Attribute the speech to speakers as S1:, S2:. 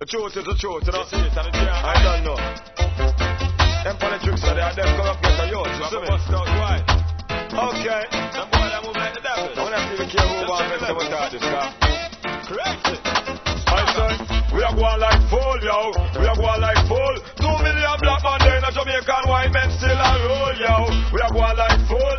S1: The truth is the truth, you know. I don't know. Them politics are there, them come up get a youth, you see me? Okay. Some boy that move like the devil. I wanna see the care who want to sabotage this car. Crazy. My son, we are going like full, yo. We are going like full. 2 million black man there in a Jamaican white men still a roll, yo. We are going like full.